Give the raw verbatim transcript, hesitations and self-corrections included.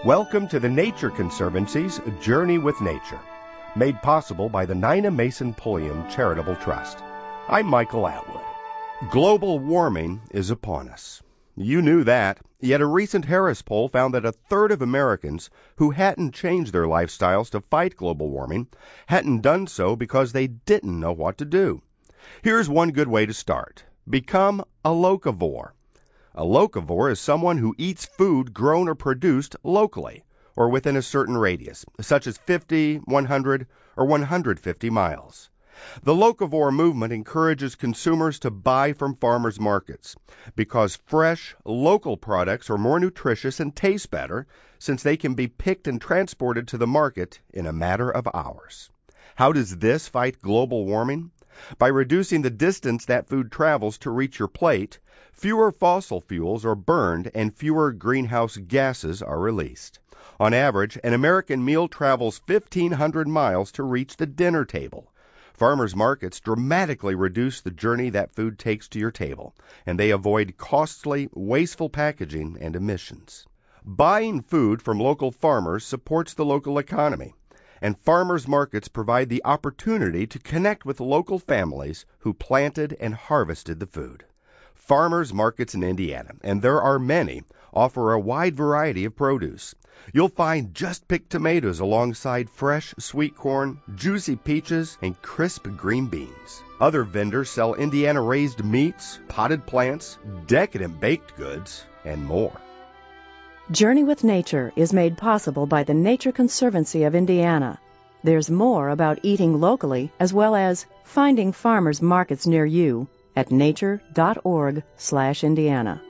Welcome to the Nature Conservancy's Journey with Nature, made possible by the Nina Mason Pulliam Charitable Trust. I'm Michael Atwood. Global warming is upon us. You knew that, yet a recent Harris poll found that a third of Americans who hadn't changed their lifestyles to fight global warming hadn't done so because they didn't know what to do. Here's one good way to start. Become a locavore. A locavore is someone who eats food grown or produced locally or within a certain radius, such as fifty, one hundred, or one hundred fifty miles. The locavore movement encourages consumers to buy from farmers markets because fresh, local products are more nutritious and taste better since they can be picked and transported to the market in a matter of hours. How does this fight global warming? By reducing the distance that food travels to reach your plate, fewer fossil fuels are burned and fewer greenhouse gases are released. On average, an American meal travels fifteen hundred miles to reach the dinner table. Farmers markets dramatically reduce the journey that food takes to your table, and they avoid costly, wasteful packaging and emissions. Buying food from local farmers supports the local economy, and farmers markets provide the opportunity to connect with local families who planted and harvested the food. Farmers markets in Indiana, and there are many, offer a wide variety of produce. You'll find just-picked tomatoes alongside fresh sweet corn, juicy peaches, and crisp green beans. Other vendors sell Indiana-raised meats, potted plants, decadent baked goods, and more. Journey with Nature is made possible by the Nature Conservancy of Indiana. There's more about eating locally as well as finding farmers markets near you at nature dot org slash Indiana.